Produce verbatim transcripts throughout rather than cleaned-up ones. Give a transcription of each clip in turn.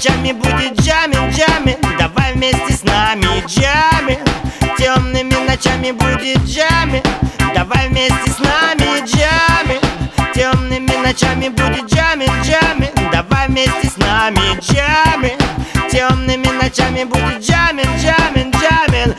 ночами будет джамин, джамин. Давай вместе с нами джамин. Темными ночами будет джамин. Давай вместе с нами джамин. Темными ночами будет джамин, джамин. Давай вместе с нами джамин. Темными ночами будет джамин, джамин, джамин.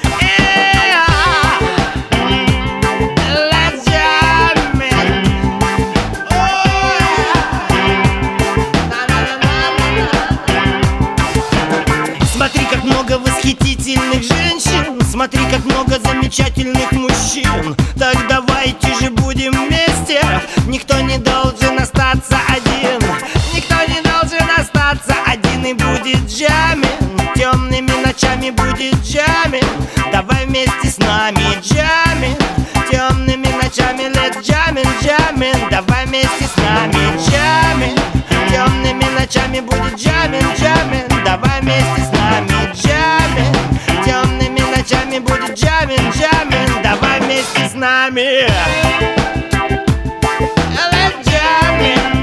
Смотри, как много восхитительных женщин, смотри, как много замечательных мужчин. Так давайте же будем вместе. Никто не должен остаться один. Никто не должен остаться один. И будет джамин. Темными ночами будет джамин. Давай вместе с нами джамин. Темными ночами let's джамин, джамин. Давай вместе с нами джамин. Темными ночами будет джамин, джамин. Давай вместе с нами джамин. Темными ночами будет джамин, джамин. Давай вместе с нами. Let's джамин.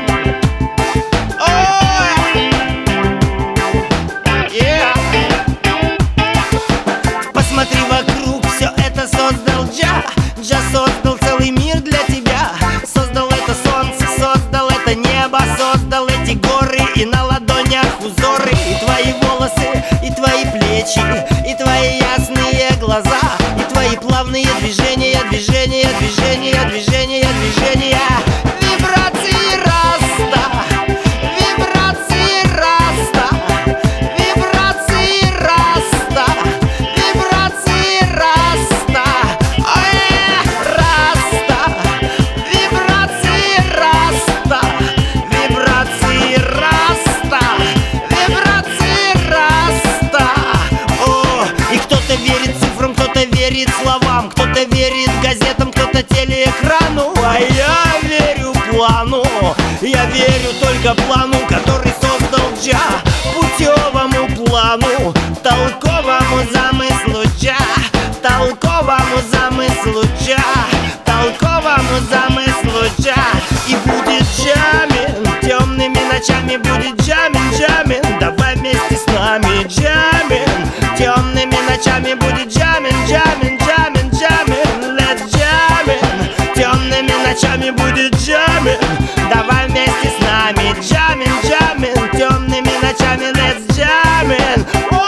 Посмотри вокруг, все это создал Джа. Джа создал целый мир для тебя. Создал это солнце, создал это небо. Создал эти горы и на ладонях узоры. И твои волосы, и твои плечи, и твои ясные глаза, и твои плавные движения, движения, движения, движения, движения. Вибрации раста, вибрации раста, вибрации раста, вибрации раста, ой, раста, вибрации раста, вибрации раста, вибрации раста. О, и кто-то верит цифрам, кто-то верит словам, кто-то верит газетам, кто-то телеэкрану. А я верю плану, я верю только плану, который создал Джа. Путевому плану, толковому замыслу Джа. Толковому замыслу Джа. Толковому замыслу Джа. И будет джамин. Темными ночами будет джамин, джамин. Давай вместе с нами джамин. Темными ночами будет джамин, джамин, джамин, джамин. Let's джамин. Темными ночами будет джамин. Давай вместе с нами джамин, джамин. Темными ночами let's джамин.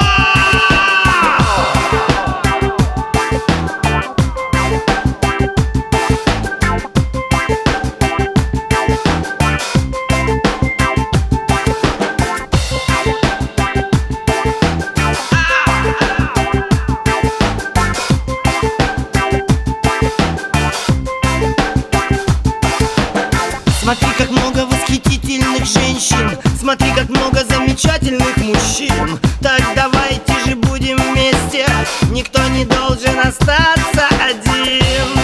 Смотри, как много восхитительных женщин, смотри, как много замечательных мужчин. Так давайте же будем вместе. Никто не должен остаться один.